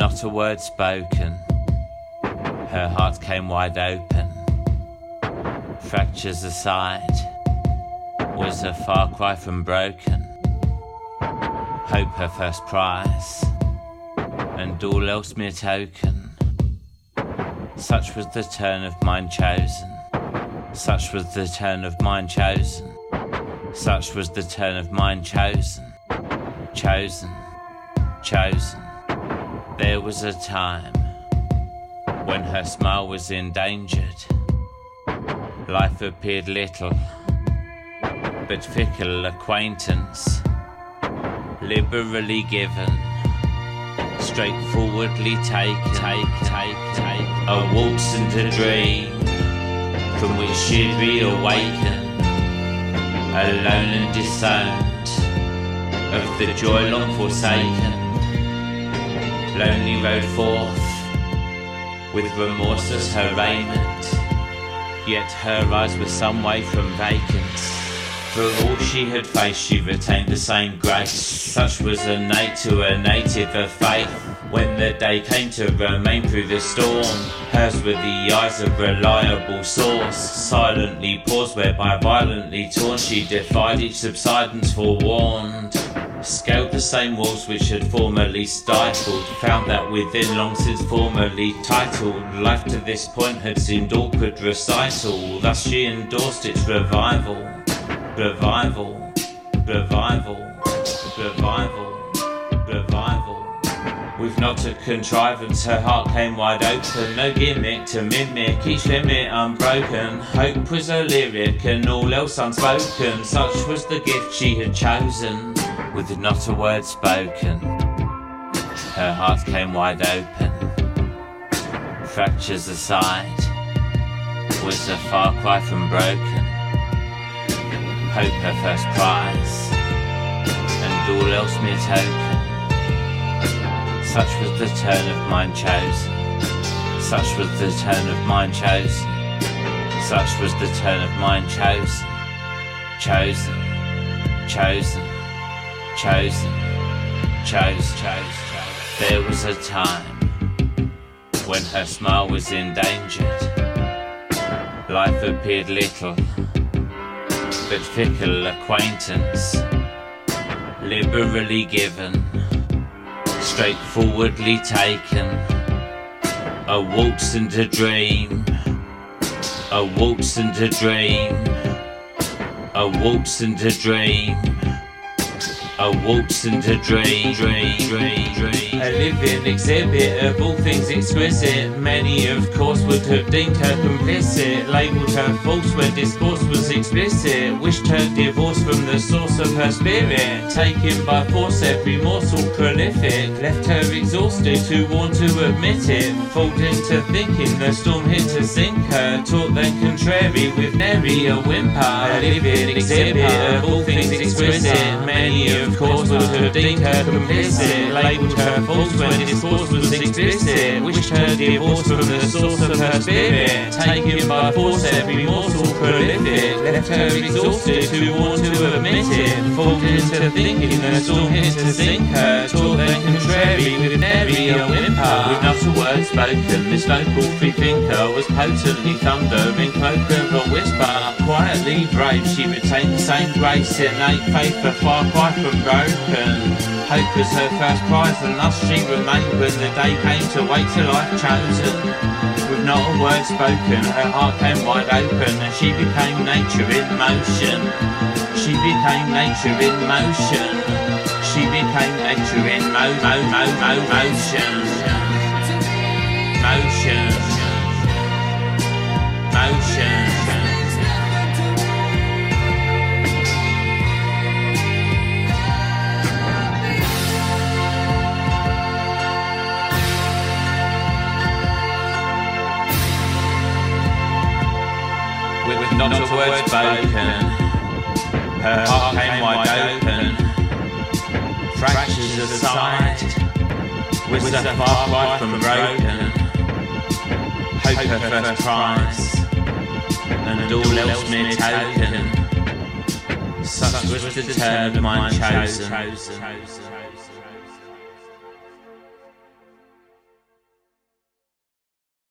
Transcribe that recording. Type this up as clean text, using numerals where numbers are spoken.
not a word spoken, her heart came wide open. Fractures aside, was a far cry from broken. Hope her first prize, and all else mere token. Such was the turn of mind chosen. Such was the turn of mind chosen. Such was the turn of mind chosen. Chosen, chosen. There was a time when her smile was endangered. Life appeared little, but fickle acquaintance, liberally given, straightforwardly taken, a waltz and a dream, from which she'd reawaken, alone and disowned, of the joy long forsaken. Lonely rode forth, with remorse as her raiment, yet her eyes were some way from vacant. For all she had faced, she retained the same grace. Such was innate to a native of faith. When the day came to remain through the storm, hers were the eyes of reliable source. Silently paused, whereby violently torn, she defied each subsidence forewarned. Scaled the same walls which had formerly stifled, found that within long since formerly titled, life to this point had seemed awkward recital. Thus she endorsed its revival, revival, revival, revival, revival. With not a contrivance, her heart came wide open. No gimmick to mimic, each limit unbroken. Hope was a lyric and all else unspoken. Such was the gift she had chosen. With not a word spoken, her heart came wide open. Fractures aside, was a far cry from broken. Hope her first prize, and all else mere token. Such was the turn of mind chosen. Such was the turn of mind chosen. Such was the turn of mind chosen. Chosen, chosen, chosen, chosen. There was a time when her smile was endangered. Life appeared little, but fickle acquaintance, liberally given, straightforwardly taken, a waltz and a dream, a waltz and a dream, a waltz and a dream, a waltz and a dream, a living exhibit of all things exquisite. Many of course would have deemed her complicit, labelled her false when discourse was explicit, wished her divorce from the source of her spirit, taken by force every morsel prolific, left her exhausted, too worn to admit it, falled into thinking the storm hit to sink her, taught then contrary with nary a whimper, a living exhibit of all things exquisite. Many of course would have deemed her complicit, labelled her false when discourse was explicit, wished her divorce from the source of her spirit, taken by force every morsel prolific, left her exhausted, too worn to admit it, falled into thinking the storm hit to sink her, taught then contrary with nary a whimper. With not a word spoken, this local free thinker was potently thundering, cloak of a whisper. Quietly brave, she retained the same grace, innate faith, a far cry from broken. Hope was her first prize, and thus she remained when the day came to wait till life chosen. With not a word spoken, her heart came wide open, and she became nature in motion. She became nature in motion. She became nature in motion. Motion. Motion. With not a word spoken, her heart came wide open. Fractures aside, was a far cry from broken. Hope her first prize, and all else mere token. Such was the turn of mind chosen.